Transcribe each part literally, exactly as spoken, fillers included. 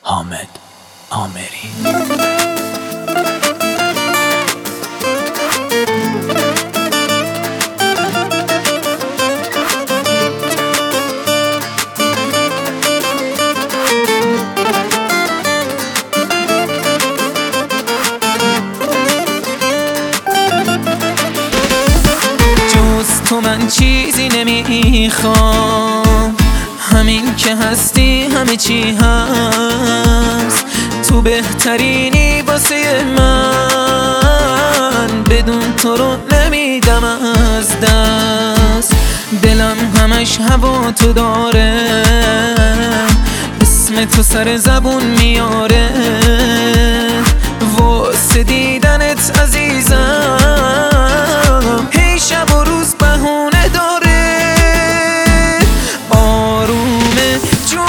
حامد آمری. تو من چیزی نمیخوام، همین که هستی همه چی هست. تو بهترینی واسه من، بدون تو رو نمیدم از دست. دلم همش هوا تو داره، اسم تو سر زبون میاره. واسه دیدنت عزیزم، هی شب و روز بهونه داره. آرومه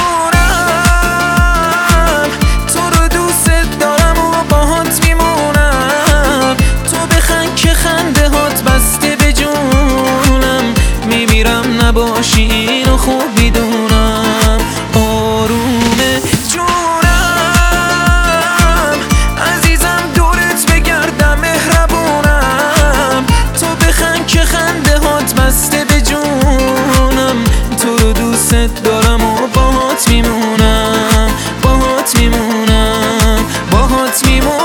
جونم، تو رو دوست دارم و باهات میمونم. تو بخند که خنده هات بسته به جونم. میمیرم نباشی اینو خوب میدونم. آرومه جونم عزیزم، دورت بگردم مهربونم. تو بخند که خنده هات بسته به جونم. تو رو دوست دارم و باهات میمونم، باهات میمونم، باهات میمونم.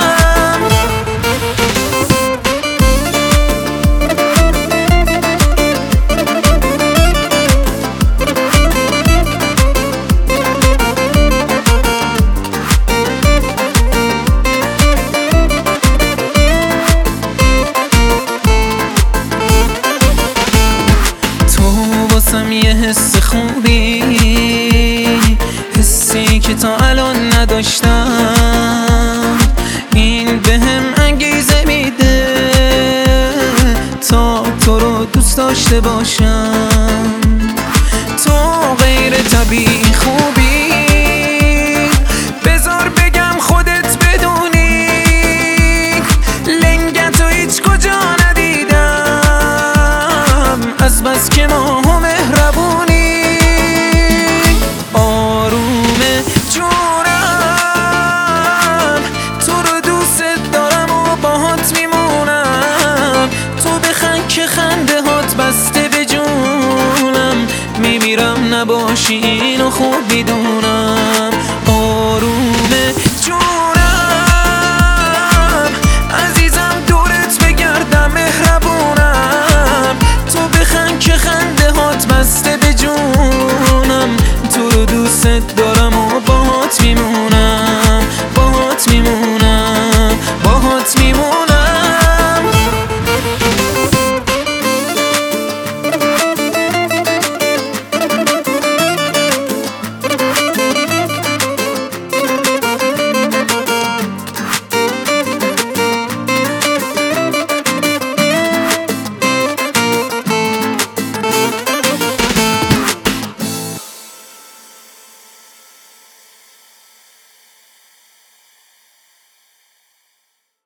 واسم یه حس خوبی، حسی که تا الان نداشتم. این بهم انگیزه میده تا تو رو دوست داشته باشم. تو غیر طبیعی خوبی،